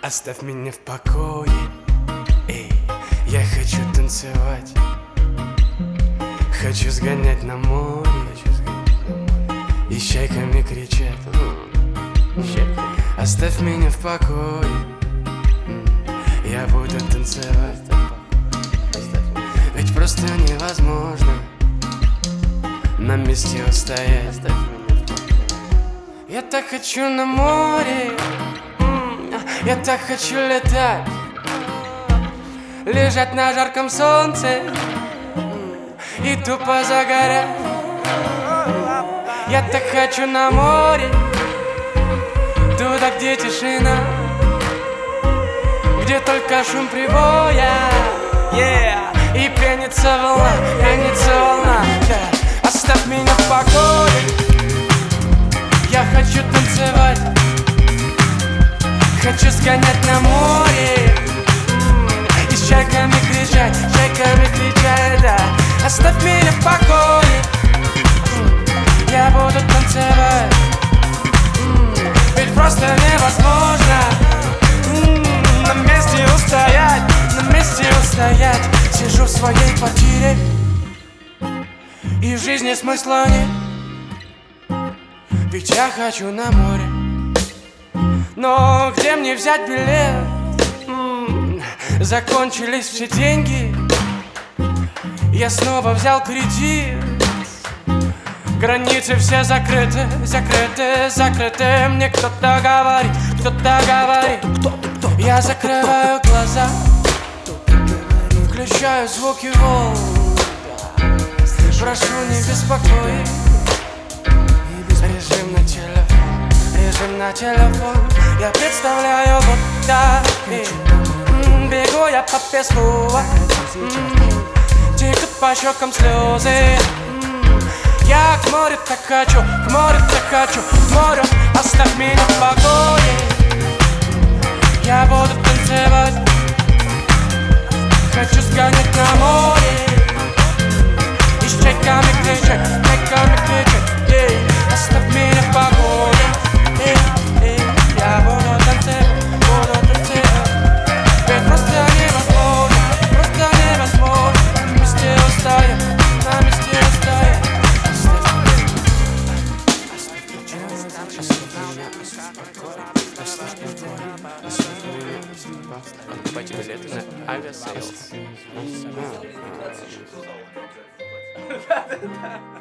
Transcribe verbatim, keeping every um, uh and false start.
Оставь меня в покое. Эй, я хочу танцевать, хочу сгонять на море и с чайками кричать. Оставь меня в покое, я буду танцевать. Ведь просто невозможно на месте устоять. Я так хочу на море, я так хочу летать, лежать на жарком солнце и тупо загорять. Я так хочу на море, туда, где тишина, где только шум прибоя, yeah. И пенится волна, пенится волна, yeah. Оставь меня в покое, я хочу танцевать, хочу сгонять на море и с чайками кричать, чайками кричать, да. Оставь меня в покое, я буду танцевать. Ведь просто невозможно на месте устоять, на месте устоять. Сижу в своей квартире, и в жизни смысла нет. Ведь я хочу на море, но где мне взять билет? М-м, закончились все деньги, я снова взял кредит. Границы все закрыты, закрыты, закрыты. Мне кто-то говорит, кто-то говорит. Я закрываю глаза, включаю звуки волн. Прошу, не беспокоить. Режим на телефон, режим на телефон. Я представляю вот так. Бегу я по песку, текут по щекам слезы. Я к морю так хочу, к морю так хочу, к морю. Оставь меня в покое, я буду танцевать, хочу сгонять на море и с чайками кричать, чайками кричать, ей. Оставь меня в покое, эй, эй. Я буду танцевать, буду танцевать. Ведь просто невозможно, просто невозможно на месте устоять, на месте устоять. Покупайте билеты на авиасейлс.